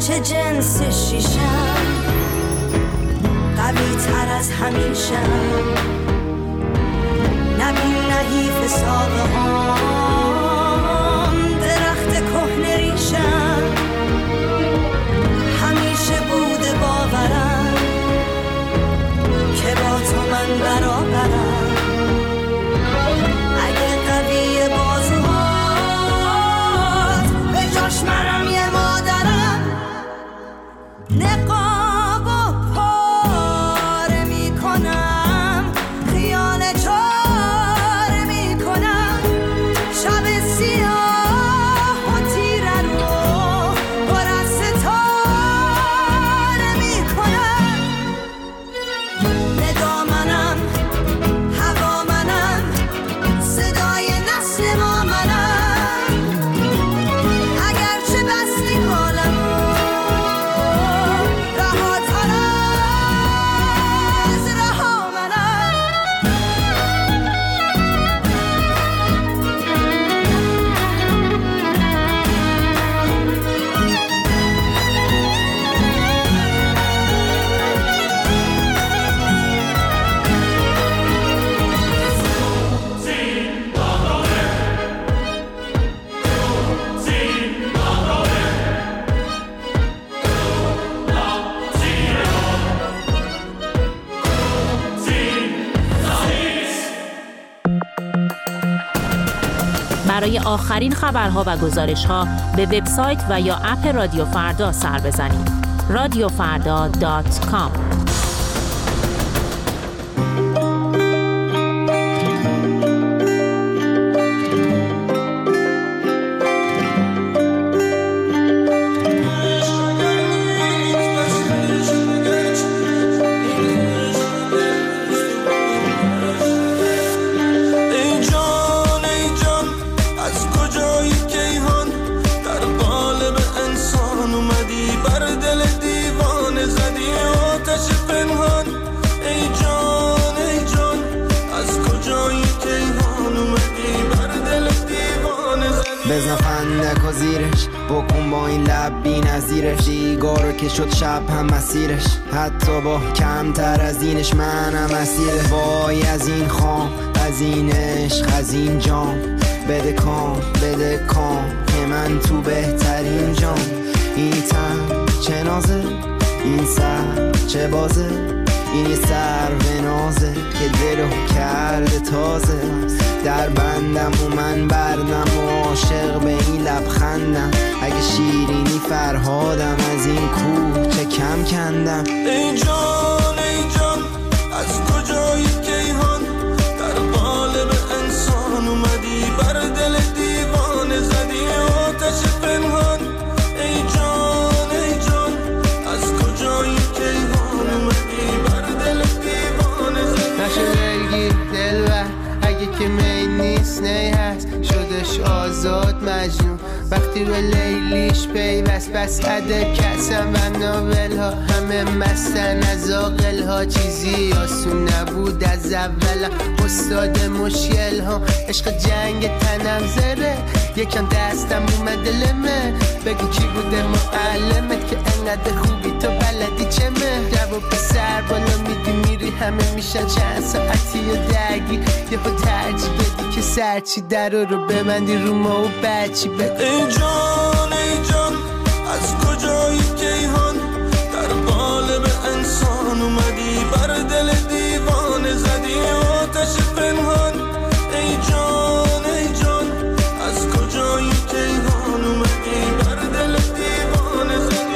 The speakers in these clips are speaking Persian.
هرچه جنس شیشم قوی تر از همیشم نبین نحیف ساقه هم درخت کهنه ریشم همیشه بوده باورم که با تو من برابرم اگه قوی بازوهات به جاش منم یه مادرم نقاب و پاره میکنم خیال چاره میکنم شب سیاه و تیره رو پر از ستاره میکنم ندا منم هوا منم صدای نسل ما منم اگرچه بستی حالمو رهاتر از رها منم برای آخرین خبرها و گزارش‌ها به وبسایت و یا اپ رادیو فردا سر بزنید. radiofarda.com بزن فندک و زیرش بکن با این لب بی نظیرش دیگارو که شد شب هم مسیرش حتی با کمتر از اینش منم اسیره وای از این خام از این عشق از این جام بده کام که من تو بهترین جام این تن چه نازه این سر چه بازه این یه سر به نازه که دلو کرده تازه در بندم و من بردم و عاشق به این لبخندم اگه شیرینی فرهادم از این کوه چه کم کندم ای جان از کجایی کیهان در قالب انسان اومدی بر دل دیوانه زدی آتش پنهان ای جان از کجایی کیهان اومدی بر دل دیوانه زدی نشه دلگیر دلبر اگه که می نیست نی هست شدش آزاد مجنون وقتی به لیلیش پیوست بس عده کسم و ناول ها همه مستن از آقل ها چیزی آسون نبود از اول استاد مشکل ها عشق جنگ تنم زره یکم دستم اومده لمه بگو کی بوده معلمت که انقدر خوبی تو بلدی چمه جواب سر بالا میدی میری همه میشن چند ساعتی و درگیر یه با ترجیح بدی که سرچی در رو ببندی رو ما و بچی بگو ای جان از کجایی کیهان در قالب انسان اومدی بر دل دیوانه زدی آتش پنهان ای جان از کجایی کیهان اومدی بر دل دیوانه زدی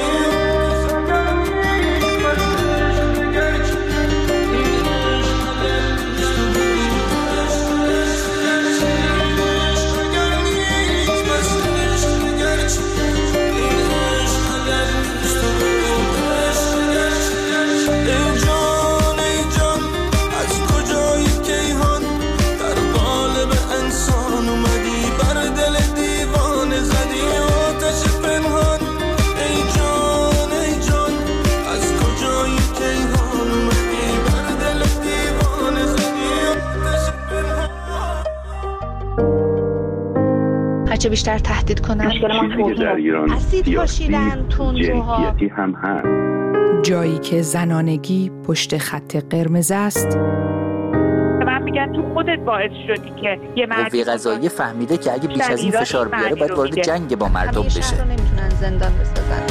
هرچه بیشتر تهدید کنن. مشکل ما در ایران اسید پاشیدن، تندروها، هم هست. جایی که زنانگی پشت خط قرمز است. من میگن تو خودت باعث شدی که یه قوه قضاییه فهمیده که اگه بیش از این فشار بیاره باید وارد جنگ با مردم بشه. شهر رو نمیتونن زندان بسازن.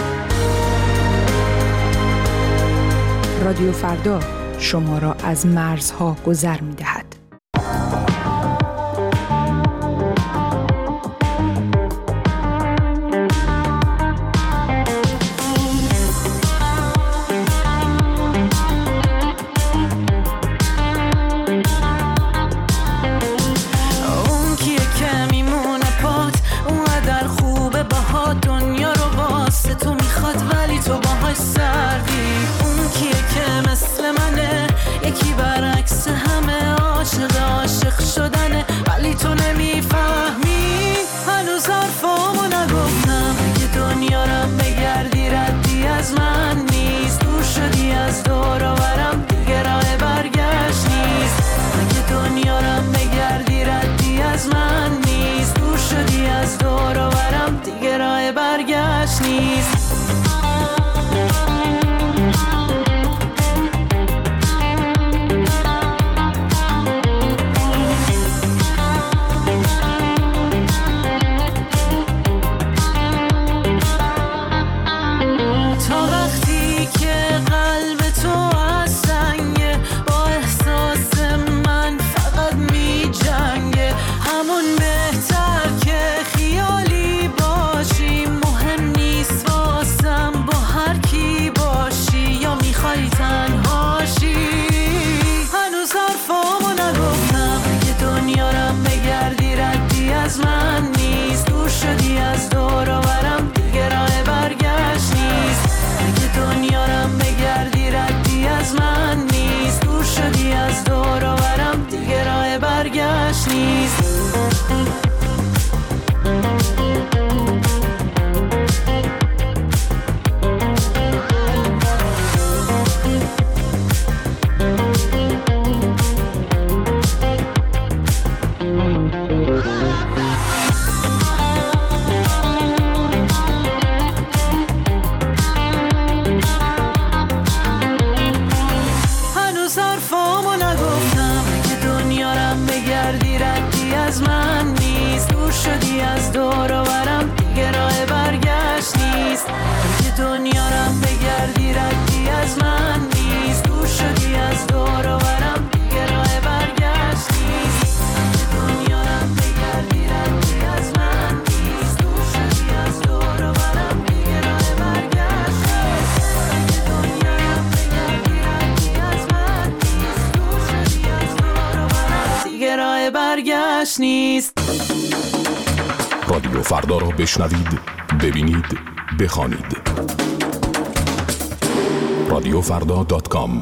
رادیو فردا شما را از مرزها گذر می‌دهد. رادیو فردا را بشنوید، ببینید، بخوانید. radiofrda.com.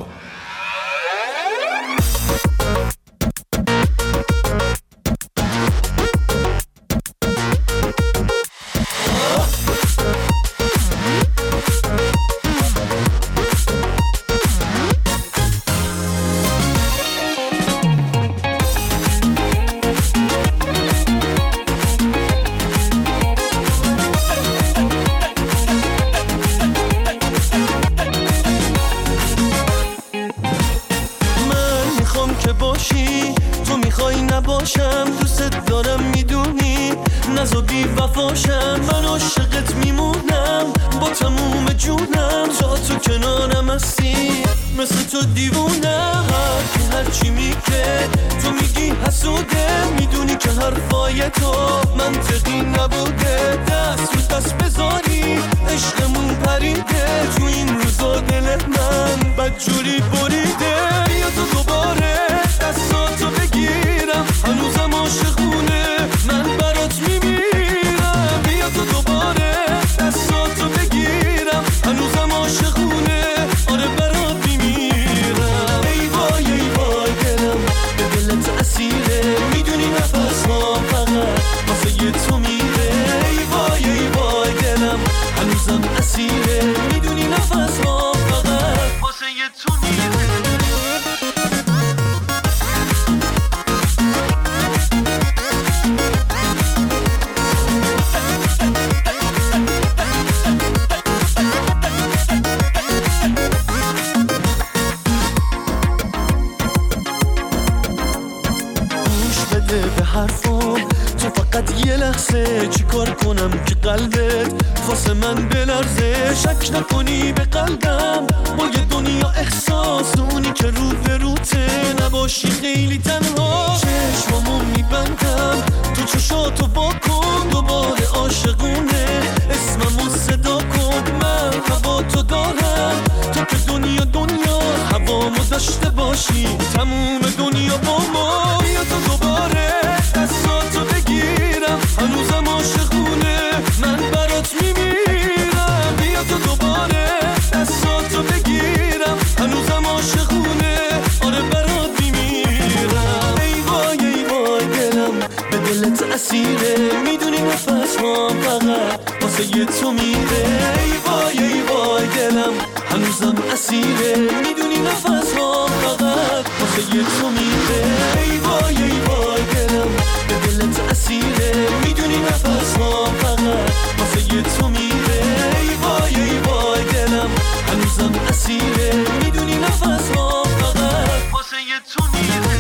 هنوزم اسیره، میدونی نفس ما فقط واسه تو واسه چی کار کنم که قلبت واسه من بلرزه؟ شک نکنی به قلبم با یه دنیا احساس، اونی که رو به روته نباشی خیلی تنها. چشمامو میبندم تو چشاتو با کن، دوباره عاشقونه اسممو صدا کن. من هوا تو دارم تو که دنیا هوامو داشته باشی تموم دنیا با ما. بیا تو دوباره دستاتو بگیرم، هنوزم عاشقونه من برات میمیرم. بیا تو دوباره دستاتو بگیرم، هنوزم عاشقونه آره برات میمیرم. ای وای دلم به دلت اسیره، میدونی نفس هم فقط واسه یه تو میره. ای وای دلم هنوزم اسیره، میدونی نفس هم فقط واسه یه تو میره. ای وای دلم به دلت اسیره، میدونی نفس هم فقط واسه یه تو میره. ای وای دلم هنوزم اسیره، میدونی نفس هم فقط واسه یه تو میره.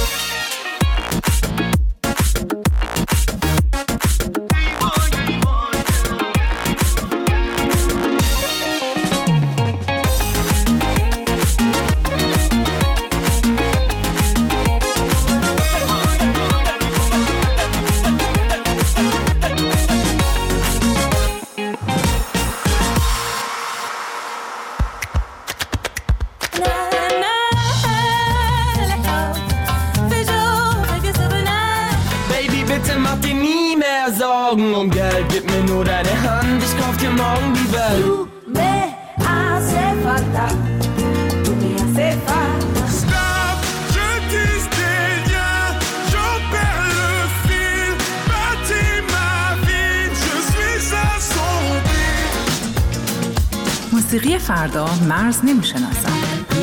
Um Geld, gib mir nur deine Hand, ich kauf dir morgen die Welt. Du me hace falta, tu me hace falta. Stop, je disais rien, j'en perds le fil. Bâtis ma vie, je suis assombri. موسیقی فردا مرز نمیشناسم.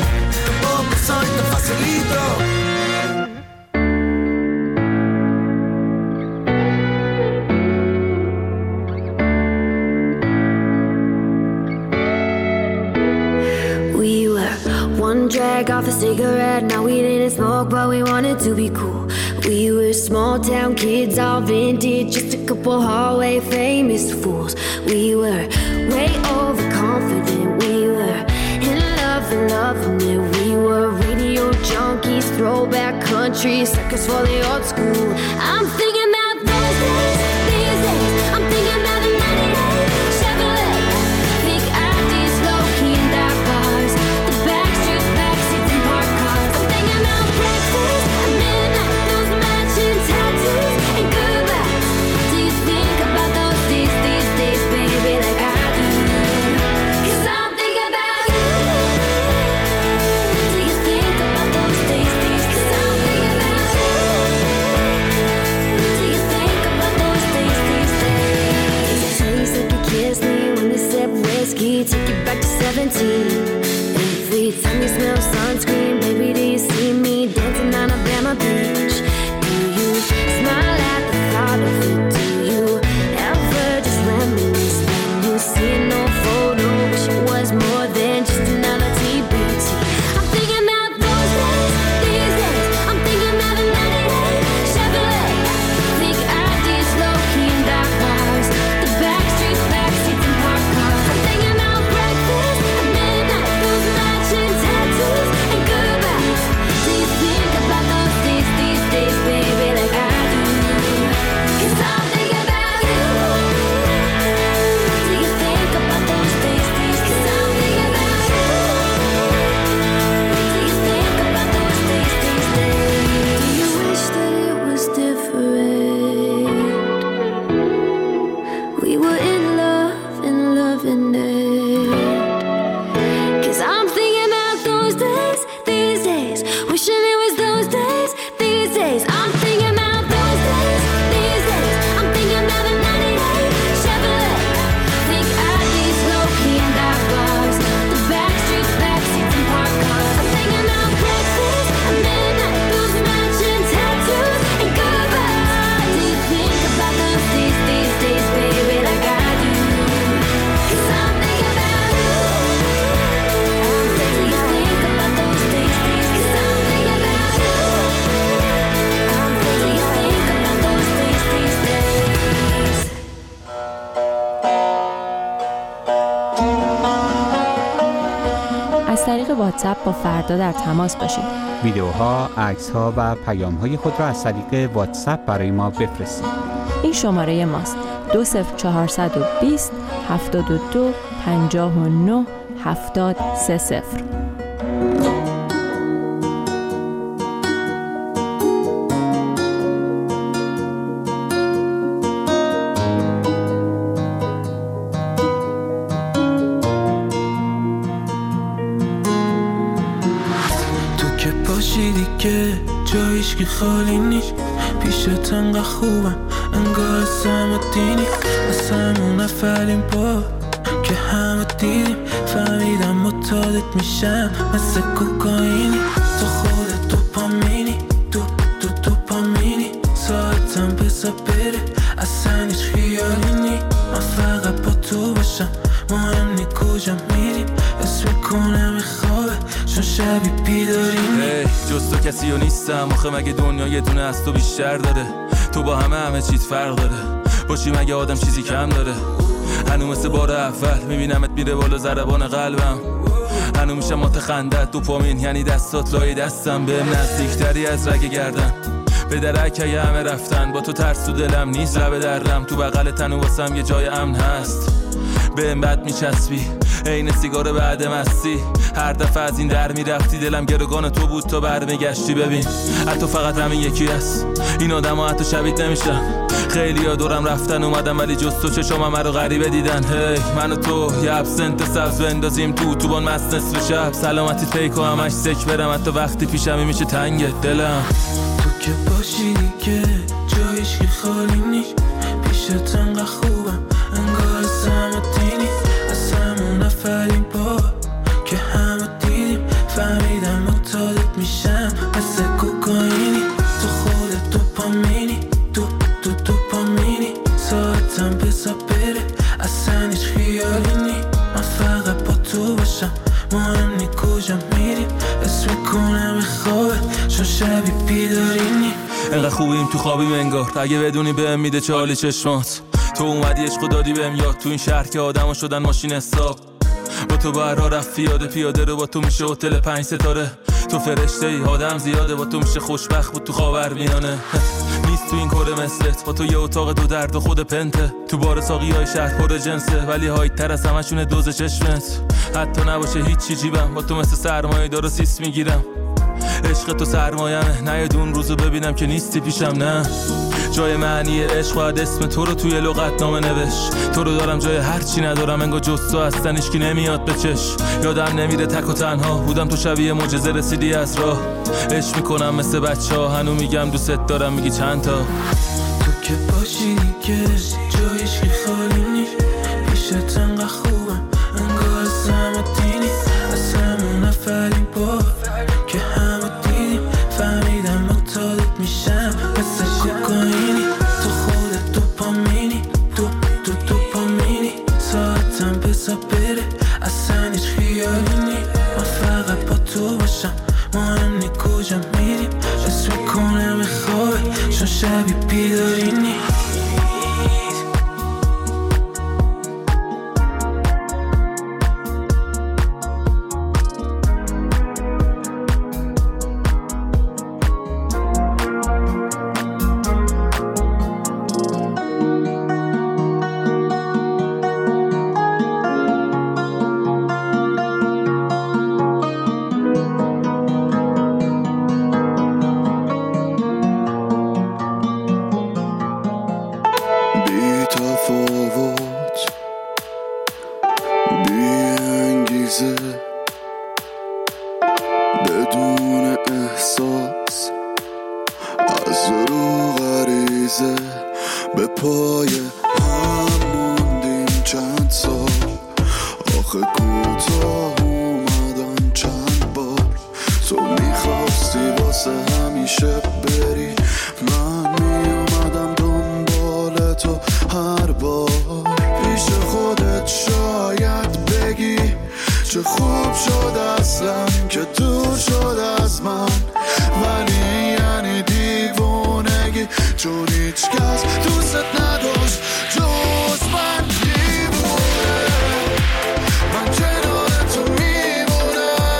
Drag off a cigarette, now we didn't smoke but we wanted to be cool. We were small town kids, all vintage, just a couple hallway famous fools. We were way overconfident, we were in love and loving it. We were radio junkies, throwback country, suckers for the old school. I'm thinking about those days, these days. I'm thinking about the 98 Chevrolet, big IDs, low-key in dark bars, the backstreet backseats and parked cars. I'm thinking about breakfast at midnight, those matching tattoos and goodbyes. Do you think about those days, baby, like I do? 'Cause I'm thinking about you. Do you think about those days? 'Cause I'm thinking about you. Do you think about those days? Taste like you kissed me when we sipped whiskey, take you back to 17. Every time you smell sunscreen, baby, do you see me dancing on Alabama Beach? Do you smile at the thought of it? Do you ever just reminisce when you see an old photo, wish it was more than just another TBT? I'm thinking about those days, these days. I'm thinking about the 98 Chevrolet, big IDs, low-key in dark bars, the backstreets, backseats and parked cars. I'm thinking about breakfast at midnight, those matching tattoos از طریق واتساپ با فردا در تماس باشید. ویدیوها، عکس‌ها و پیام‌های خود را از طریق واتساپ برای ما بفرستید. این شماره ماست: 20420 72 59 70 30. که جایش که خالی نیست، پیشت انقدر خوبم انگار سمتینی، از همون اولین بار که همه دیدیم فهمیدم متعادت میشم مثل کوکائینی. تو خودت دوپامینی، دوپامینی، ساعتم بذار بره اصلا هیچ خیالی نی، من فقط با تو باشم مهم نی کجا میریم، اسم کنم خوابه چون شبی بیداریم. جز تو کسی رو نیستم آخه، مگه دنیا یه دونه از تو بیشتر داره؟ تو با همه چیز فرق داره، باشی مگه آدم چیزی کم داره؟ هنو مثل بار اول میبینمت میره بالا ضربان قلبم، هنو میشم متخندت دوپامین یعنی دستات لای دستم، بهم نزدیکتری از رگ گردن، به درک همه رفتن، با تو ترس تو دلم نیست لب درم، تو بغل تن و واسم یه جای امن هست، بهم بد میچسبی عین سیگار بعد مستی، هر دفعه از این در میرفتی دلم گروگان تو بود تا برمیگشتی. ببین حتی فقط همین یکی هست، این آدم ها حتی شبیه نمیشن، خیلی ها دورم رفتن اومدم ولی جز تو چشم همه رو غریبه دیدن. من و تو یه ابسنت سبز بندازیم تو بان مست نصف شب، سلامتی پیک و همش سک برم، حتی وقتی پیشمی میشه تنگ دلم. تو که باشی دیگه جایش که خالی نیست، پیشت انقدر خوبم انگار سمتینی، از همون اولین بار که همه دیدیم فهمیدم متعادت میشم مثل کوکائینی. تو خودت دوپامینی، دوپامینی، ساعتم بذار بره اصلا هیچ خیالی نی، من فقط با تو باشم مهم نی کجا میریم، اسم کنم خوابه چون شبی بیداری نی. انقدر خوبیم تو خوابیم انگار، اگه بدونی بهم میده چالی چشمات، تو اومدی عشق دادی بهم یاد، تو این شهر که آدمو شدن ماشین حساب، با تو برا رفت پیاده رو، با تو میشه هتل 5 ستاره، تو فرشته ای آدم زیاده، با تو میشه خوشبخت بود تو خاورمیانه، نیست تو این کره مثلت، با تو یه اتاق دو درد و خود پنته، تو بار ساقی های شهر پر جنسه ولی هایت تر از همشونه دوز چشمت، حتی نباشه هیچی جیبم، با تو مثل سرمایه دارو سیس میگیرم، عشق تو سرمایمه، نه اون روزو ببینم که نیستی پیشم، نه جای معنی عشق باید اسم تو رو توی لغتنامه نوش، تو رو دارم جای هرچی ندارم، انگار جز تو هستن هیچکی نمیاد به چش، یادم نمیره تک و تنها بودم، تو شبیه معجزه رسیدی از راه، عشق میکنم مثل بچه ها، هنو میگم دوست دارم میگی چند تا. تو که باشی دیگه جایش که خالی نیست، پیشت انقدر خوبم انگار سمتینی، از همون اولین بار که همه دیدیم فهمیدم متعادت میشم مثل کوکائینی. تو خودت دوپامینی، دوپامینی، ساعتم بذار بره اصلا هیچ خیالی نی، من فقط با تو باشم مهم نی کجا میریم، اسم کنم خوابه چون شبی بیداری نی. بدون احساس از رو غریزه به پای هم موندیم چند سال، آخه کوتاه اومدن چند بار، تو میخواستی واسه همیشه بری، من میومدم دنبال تو هر بار، پیش خودت شاید بگی چه خوب شد اصلا که دور شد از من، ولی یعنی دیوونگی چون هیچ کس دوست نداشت جز من، دیوونه من کنار تو میمونم،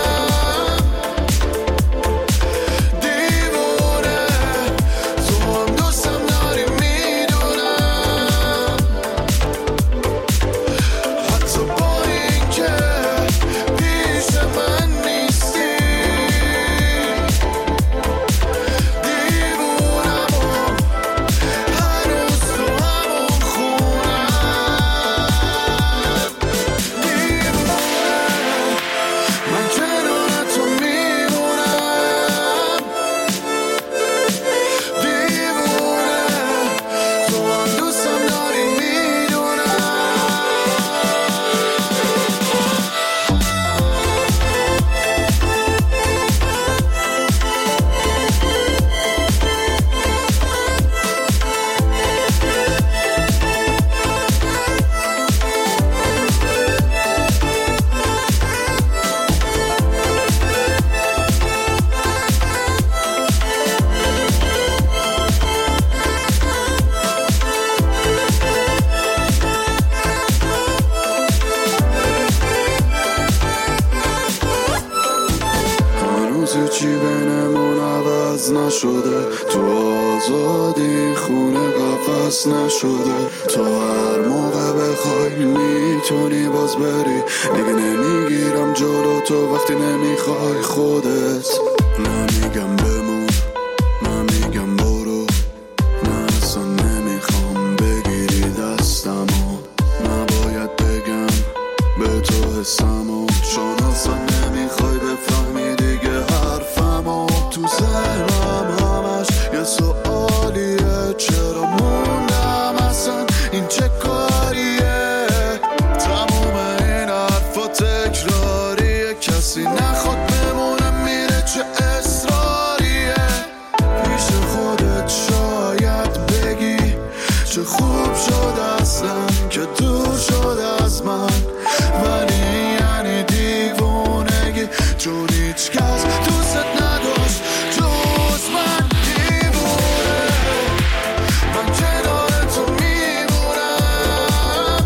عوض نشده، تو آزادی خونه قفس نشده. تو هر موقع بخوای میتونی باز بری، دیگه نمیگیرم جلو تو وقتی نمیخوای خودت. نمیگم بمون، نمیگم برو، نه اصلا نمیخوام بگیری دستمو. نباید بگم به تو حسمو، چون اصلا نمیخوای بفهمی دیگه حرفمو. تو ذهنم همش یه سوالیه، چرا موندم اصلا این چه کاریه؟ تموم این حرفا تکراریه، کسی نخواد بمونه میره، چه اصراریه. پیش خودت شاید بگی چه خوب شد اصلا که دور شد از من، ولی یعنی دیوونگی، چون هیچ کس دوست نداشت جز من. دیوونه من کنار تو میمونم،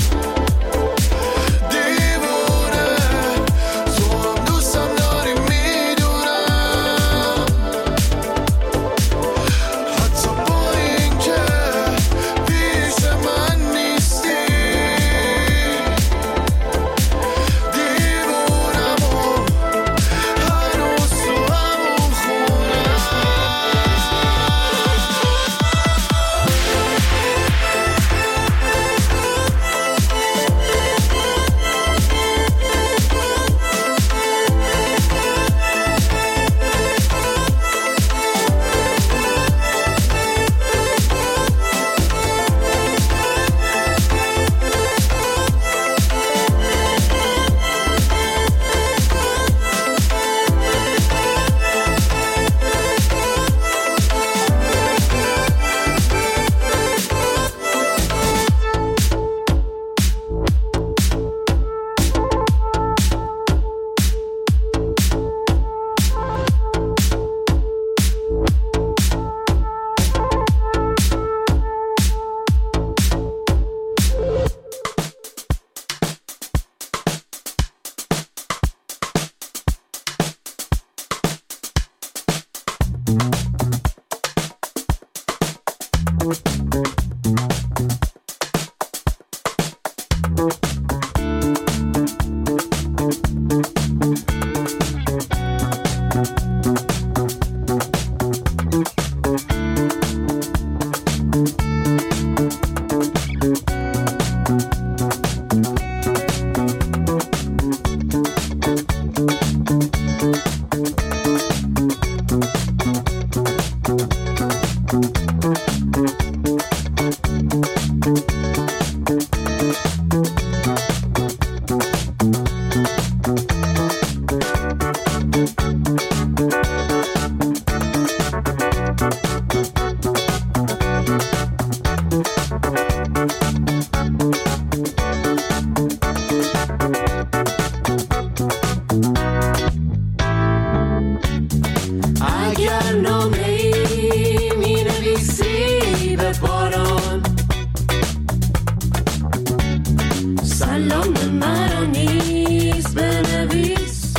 دیوونه تو هم دوستم داری میدونم، حتی با این که پیش من نیستی. دیوونم و هنوز تو همون خونه. اگر نامه‌ای می‌نویسی به باران، سلام مرا نیز بنویس.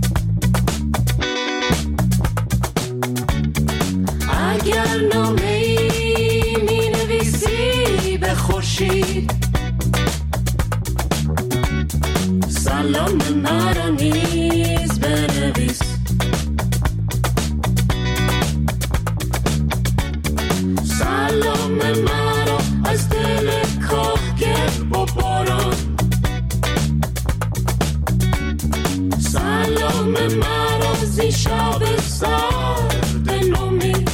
اگر نامه‌ای می‌نویسی به خورشید، سلام مرا نیز بنویس. سلام مرا از دل کاهگل با باران، سلام مرا زی شب سرد نومید.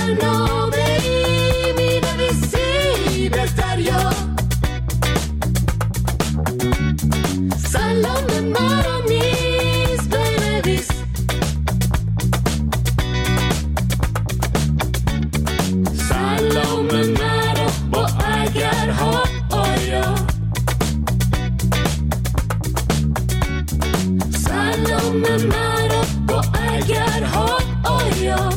اگر نامه ای می نویسی به دریا سلام مرا نیز بنویس سلام مرا با اگرها آیا سلام مرا با اگرها آیا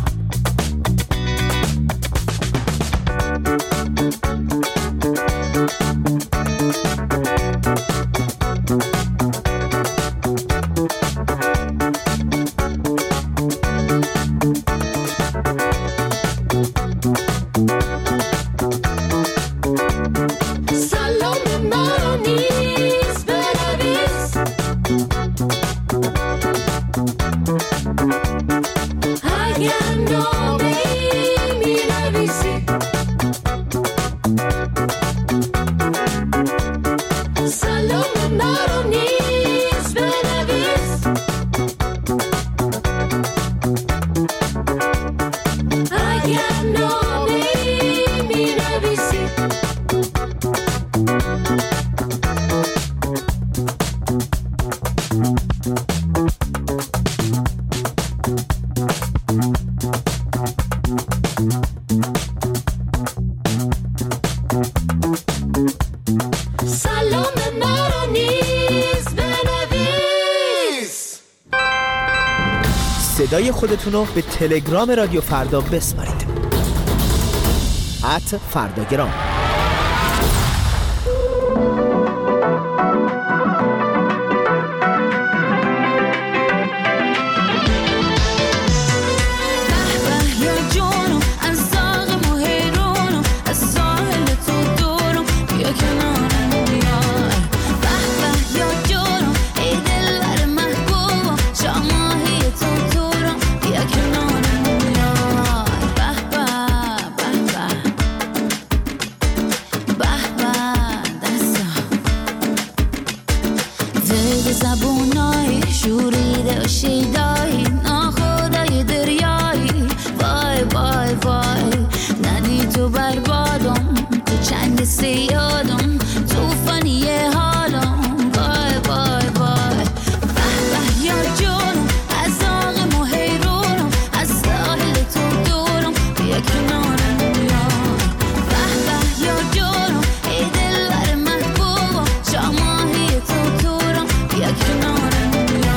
سلام مرا نیز بنویس اگر نامه ای می نویسی سلام مرا نیز بنویس اگر نامه ای می نویسی سلام مرا نیز بنویس. صدای خودتون رو به تلگرام رادیو فردا بسپارید. @فرداگرام. زبونای شوریده و شیدایی ناخدای دریایی وای وای وای ندی تو بربادم تو چنگ سیادم توفانی حالم وای وای وای به به یا جونم از آغم و حیرونم از ساحل تو دورم بیا کنارم بیای به به یا جونم ای دلبر محبوبم شاماهی تو تورم بیا کنارم بیای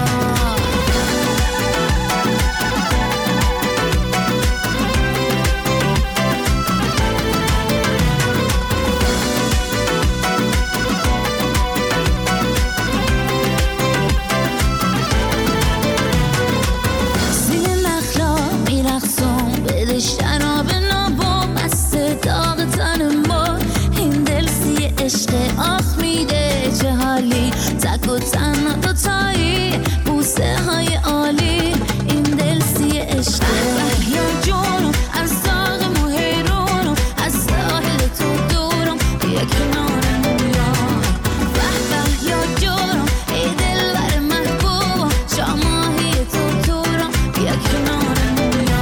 تک و تنها دوتایی بوسه های عالی این دل سی عشقه یا جونم از داغم و حیرونم از ساحل تو دورم بیا کنارم بیای به به یا جونم ای دلبر محبوبم شاماهی تو تورم بیا کنارم بیای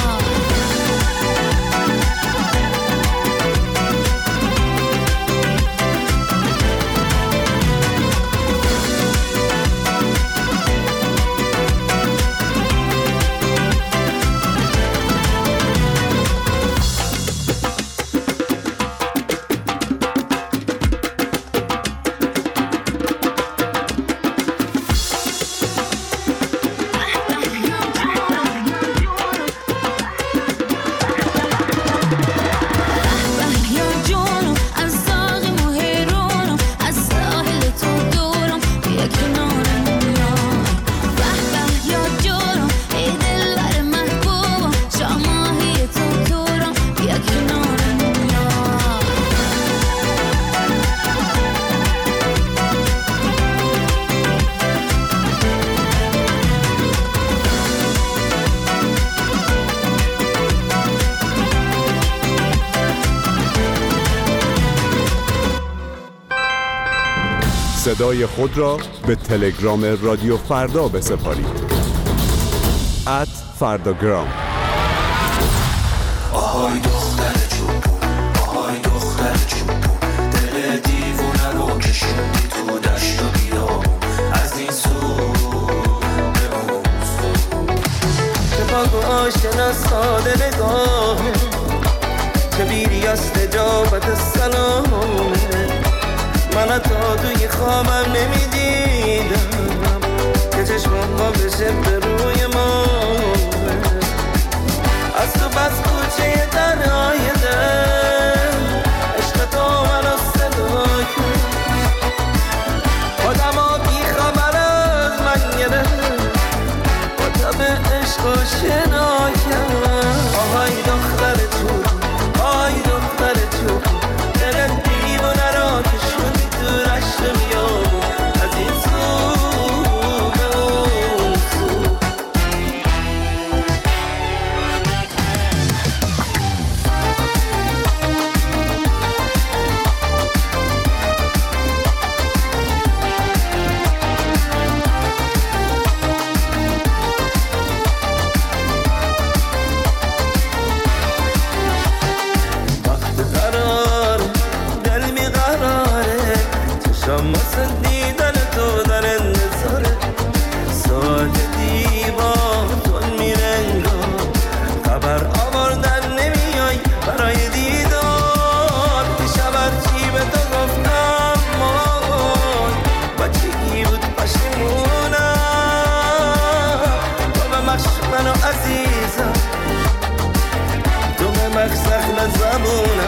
صدای خود را به تلگرام رادیو فردا بسپارید. @فرداگرام. آهای دختر چوبون، آهای دختر چوبون، دل دیوونه رو کشوندی تو دشت و بیابون، از این سو به اون سو. که با شناساده نگاهه، که بیری از نجابت سلامه، من تا توی خوابم نمیدیدم که چشمم با بشه به روی ما. از تو بس کوچه تنهای دل، عشق تو منو صدا کرد، خودم ها بی خبر از من گرفت، با تب عشق و شنا کرد. آهای دختر تو، آهای دختر تو، دل دیوونه را کشوندی تو رشت بیابون، از این سو به اون سو. واسه دیدن تو در انتظاره، ساعت دیوار تون میرنگار، خبر آوردن نمیای برای دیدار. دیشب هرچی به تو گفتم مای بچگی بود پشیمونم، تو به مخش منو عزیزم، تو به مخش زخم زبونم،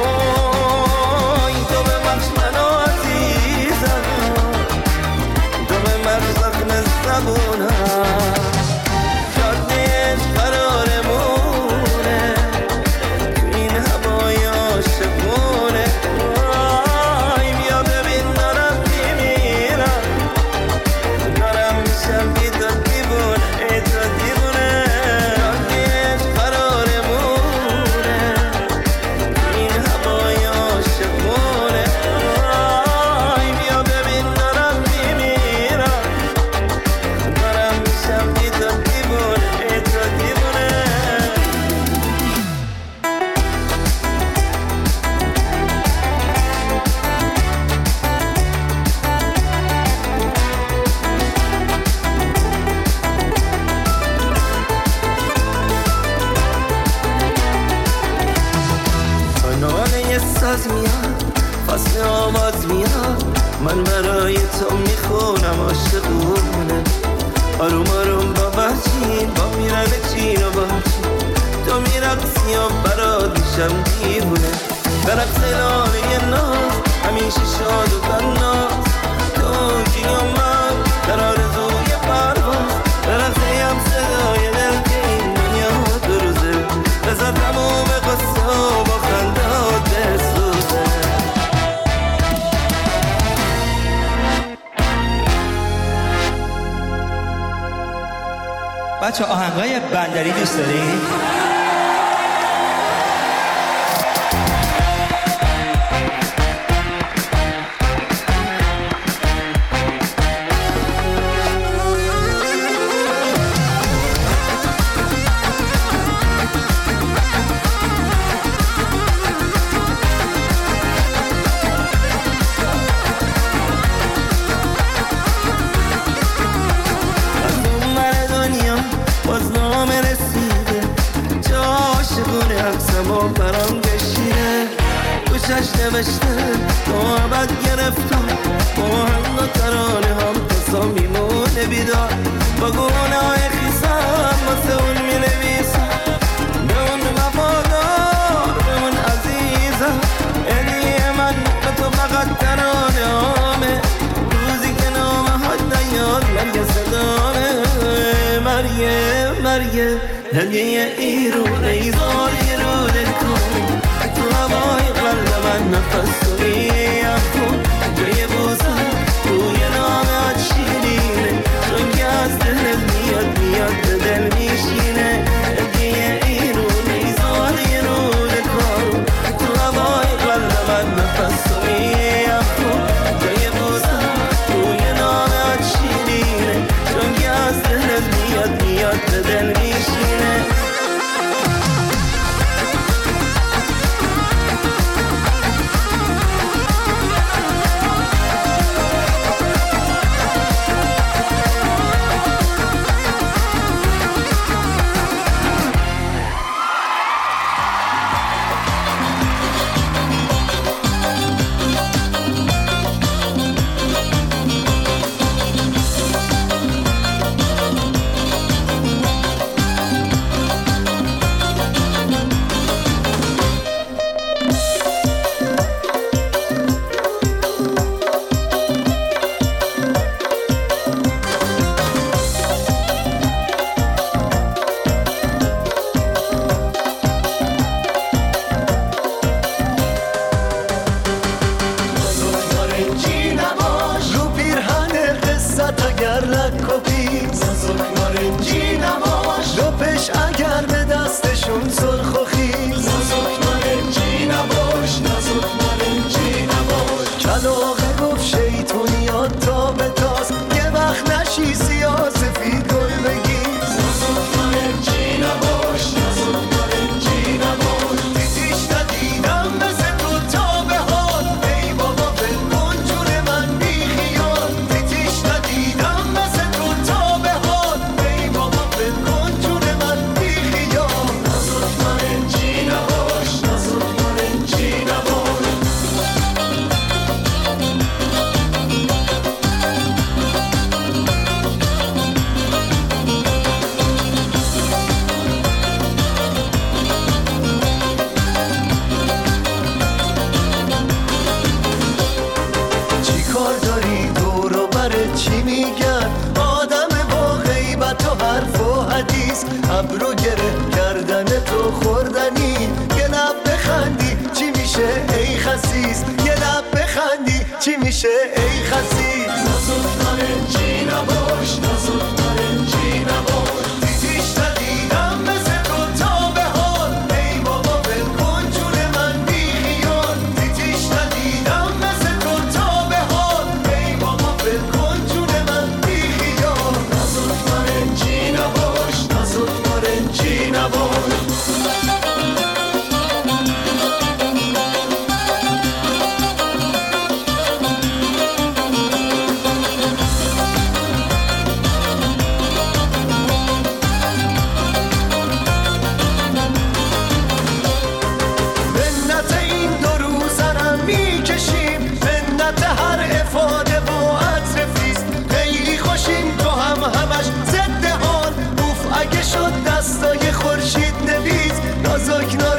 تو به مخش منو عزیزم، تو به مخش زخم زبونم. جادهش قرارمونه تو این هوای عاشقونه، آی بیا ببین دارم میمیرم، دارم میشم بی تو دیوونه، ای تو دیوونه. جادهش قرارمونه تو این هوای عاشقونه، آی بیا ببین دارم میمیرم، دارم میشم بی تو دیوونه، ای تو دیوونه. خانانه ساز میاد، فصل آواز میاد، من برای تو میخونم عاشقونه. آروم آروم با بچین، با میرن چین و باچین، تو میرقصی و برات میشم دیوونه. برقص لانه ناز، همیشه شاد و تناز، تو جی و من در آرزوی پرواز. برقصه هم صدای دل که این دنیا دو روزه، بذار تموم قصه و با خندات بسوزه. بچه آهنگای بندری دوست دارید؟ برام کشیده کوچش نوشته تو عبد گرفتم، با هنگ و ترانه هم قصا میمونه بیدار. با گونه های خیسم واسه اون می نویسم، به اون وفادار، به اون عزیزم. هدیه من به تو فقط ترانه هامه، روزی که نامه ها نیاد مرگ صدامه. مرگه مرگه هدیه ایرونه ایزار رو دل کن، تو هوای قلب من نفس و میام کن. جای بوزم روی نامه شیرینه، چون که از دلت میاد میاد به دل میشینه. هدیه ایرونه ایزار رو دل کن، تو هوای قلب من نفس و میام کن. جای بوزم روی نامه شیرینه، چون که از دلت میاد میاد به دل میشینه.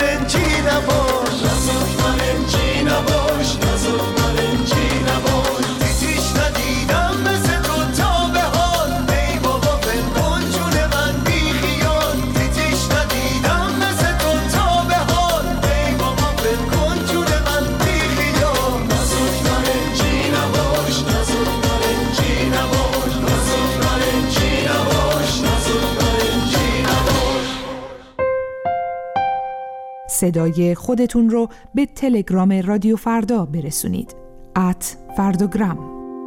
نارنجی نباش، نازک نارنجی نباش، نازک نارنجی نباش. دیدیش ندیدم مثل تو تا به حال، ای بابا بکن جون من بی خیال. دیدیش ندیدم مثل تو تا به حال، ای بابا بکن جون من بی خیال. نازک نارنجی نباش، نازک نارنجی نباش، نازک نارنجی نباش، نازک نارنجی نباش. صدای خودتون رو به تلگرام رادیو فردا برسونید. @فرداگرام.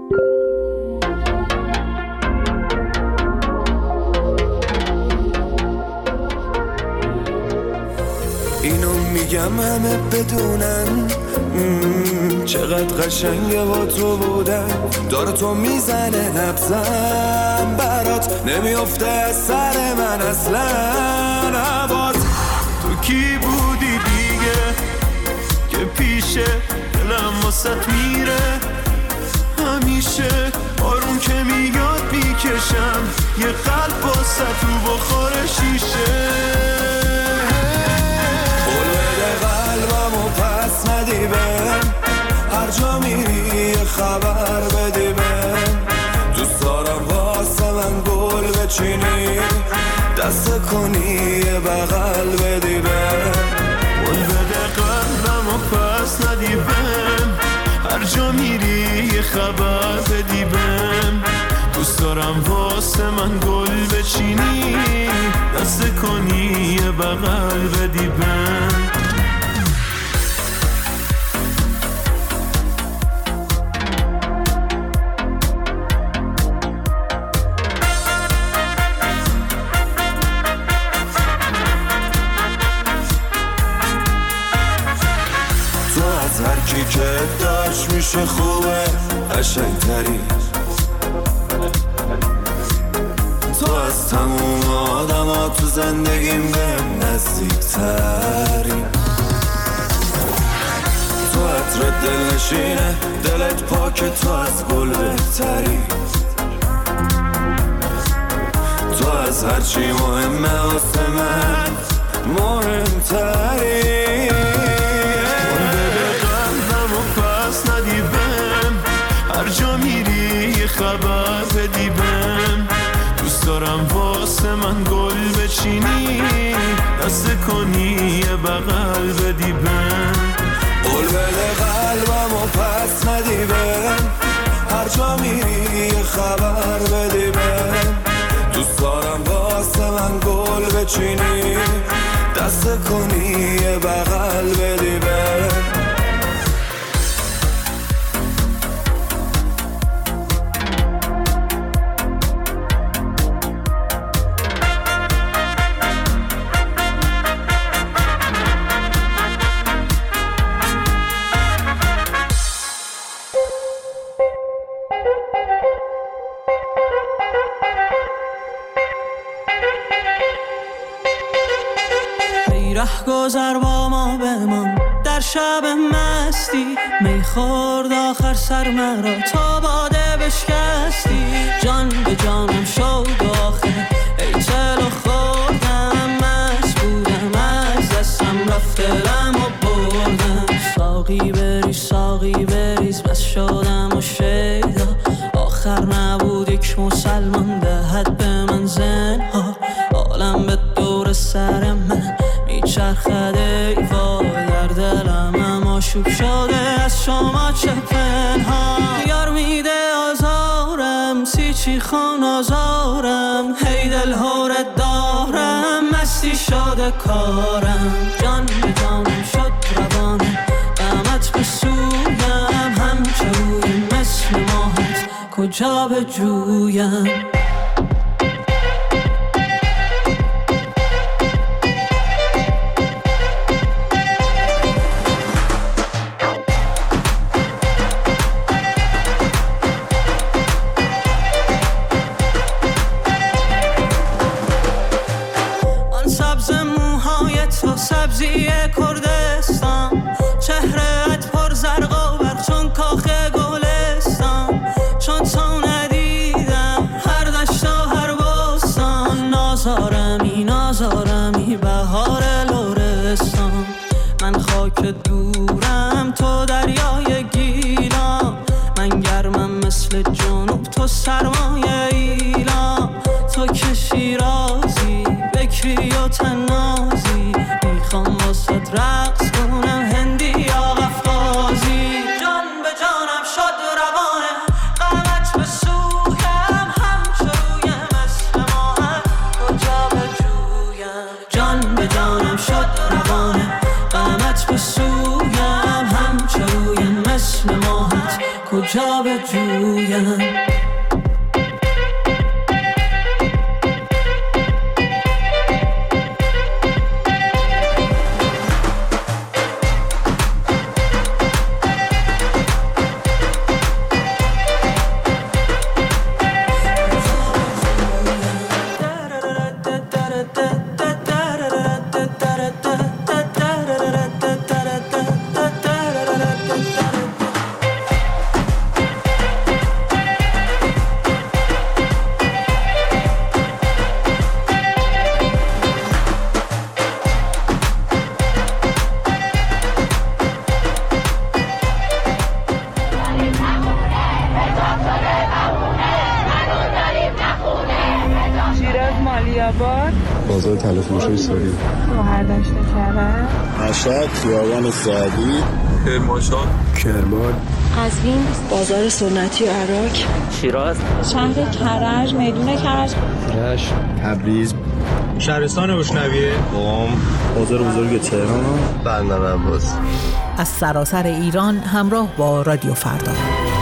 اینو میگم همه بدونن چقدر قشنگه با تو بودن. داره تو میزنه نبزم برات، نمیافته از سر من اصلا هوات. تو کی بودی دیگه که پیشه دلم واسط میره همیشه؟ آروم که میاد میکشم یه قلب واسط تو بخور شیشه. قول بده قلبمو پس ندی بهم، هر جا میری یه خبر بدی بهم. دوست دارم واسه من گل بچینی، دست کنی یه بغل بدی بهم. قول بده قلبمو پس ندی بهم، هر جا میری یه خبر بدی بهم. دوست دارم واسه من گل بچینی، دست کنی یه بغل بدی بهم. تو از هر کی که داشت میشه خوبه قشنگتری، تو از تموم آدم ها تو زندگیم بهم نزدیکتری. تو عطر دل نشینه دلت پاکه، تو از گل بهتری. تو از هرچی مهمه واسه من مهمتری. پس ندی بهم، هر جا میری یه خبر بدی بهم. دوست دارم واسه من گل بچینی، دست کنی یه بغل بدی بهم. قول بده قلبمو پس ندی بهم، هر جا میری یه خبر بدی بهم. دوست دارم واسه من گل بچینی، دست کنی یه بغل بدی بهم. گذر با ما بمان در شب مستی، میخورد آخر سر مرا تا باده بشکستی. جان به جانم شد آخر ای چلو خوردم، مست بودم از دستم رفت دلم و بردم. ساقی بریز ساقی بریز بس شدم و شیدا، آخر نبود یک مسلمان دهد به من زنها. عالم به دور سر من میچرخد ای وای، در دلم اما شوب شده از شما چه پنهان. یار میده آزارم سیچی خان آزارم، هی دل هورت دارم مستی شده کارم. جان به جانم شد روانم غمت بسویم، همچه روی مثل ماهت کجا به جویم. سبزی کردستان، چهرهت پر زرق و برق چون کاخ گلستان. چون تو ندیدم هر که دورم تو دریای گیلان، من گرمم مثل جنوب تو سرمایه ایلان، تو که شیرازی بکری و تنازی، میخوام واسد رقص کنم هندی یا قفقازی. جان به جانم شد روانه قامت به سویم، همچروی مثل ماهت کجا به جویم. جان به جانم شد روانه قامت به سویم، همچروی مثل ماهت کجا به جویم. بازار تلفروشی سوری، شهردشت کرد، مشهد، خیابان سعدی، کرمانشاه، کرمان، قزوین، بازار سنتی عراق، شیراز، شهر کرج، میدون کرج، رشت، تبریز، شهرستان روشنویه، قم، بازار بزرگ تهران، بندر عباس. از سراسر ایران همراه با رادیو فردا.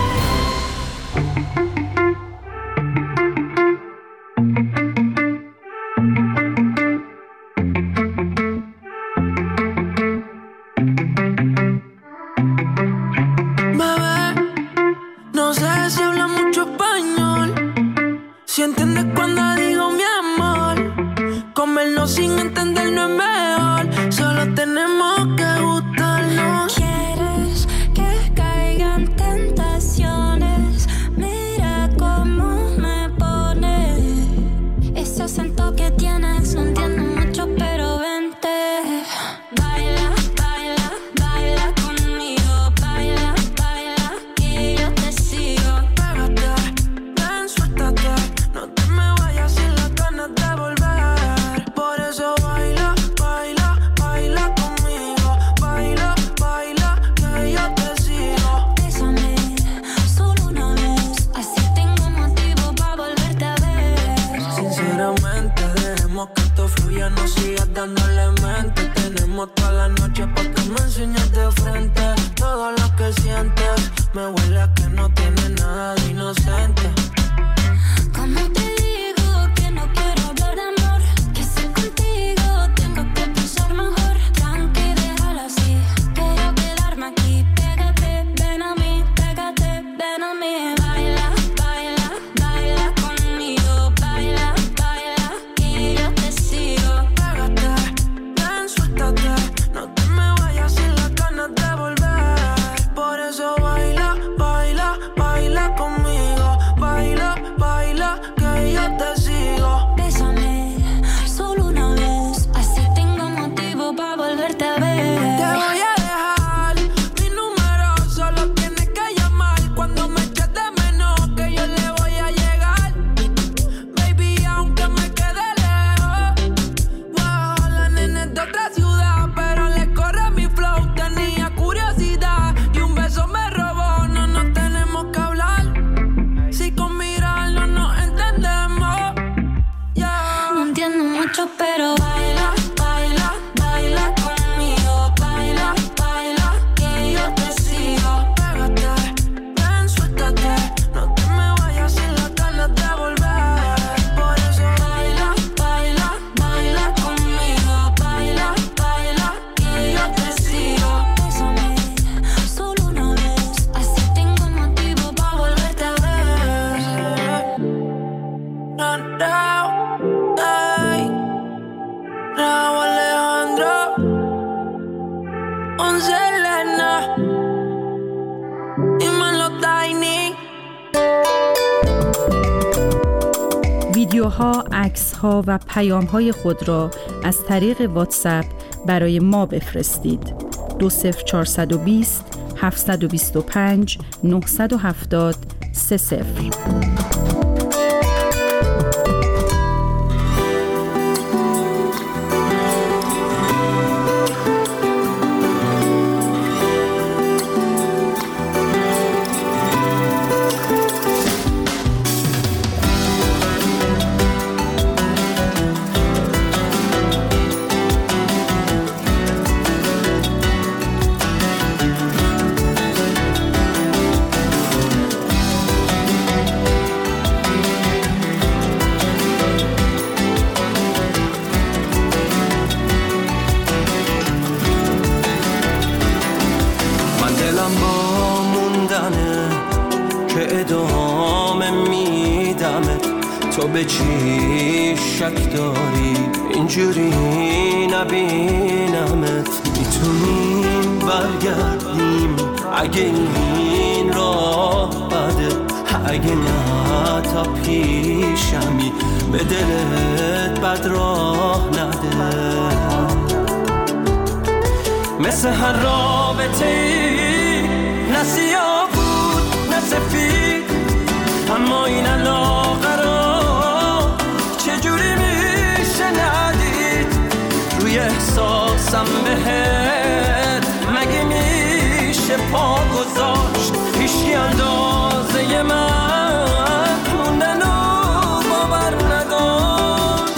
ویدیوها، عکس‌ها و پیام‌های خود را از طریق واتساپ برای ما بفرستید. 20420 725 970 30. تو به چی شک داری اینجوری نبینمت؟ میتونیم برگردیم اگه این راه بده، اگه نه تا پیشمی به دلت بد راه نده. مثل هر رابطه ای نه سیاه بود نه سفید، اما این علاقه رو چجوری میشه ندید؟ روی احساسم بهت مگه میشه پا گذاشت؟ هیچکی اندازه من موندن و باور نداشت.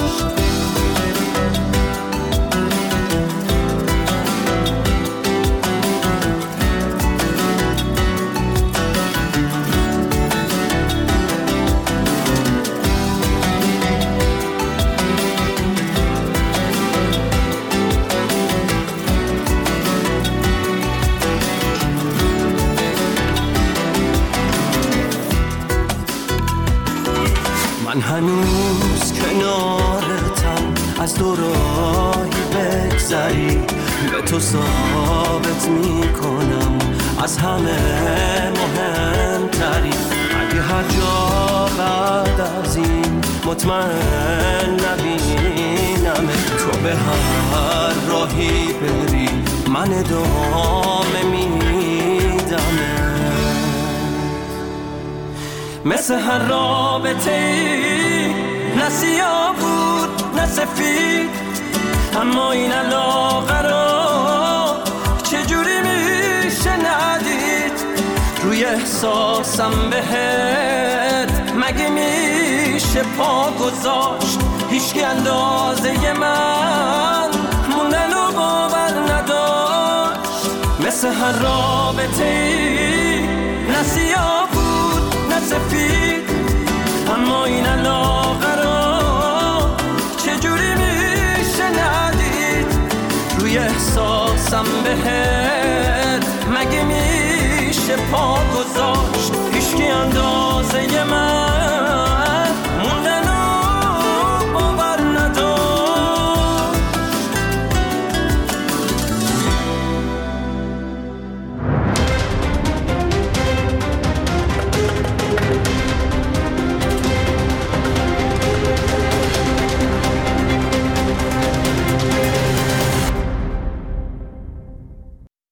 من هنوز کنارتم، از دورایی بگذری به تو ثابت میکنم از همه مهمتری. اگه هر جا بعد از این مطمئن نبینم، تو به هر راهی بری من ادامه میدم. مثل هر رابطه ای نه سیاه بود نه سفید، اما این علاقه رو چجوری میشه ندید؟ روی احساسم بهت مگه میشه پا گذاشت؟ هیچکی اندازه من موندن و باور نداشت. مثل هر رابطه ای نه سیاه نه سفید، اما این علاقه رو چجوری میشه ندید؟ روی احساسم بهت مگه میشه پا گذاشت؟ هیچکی اندازه من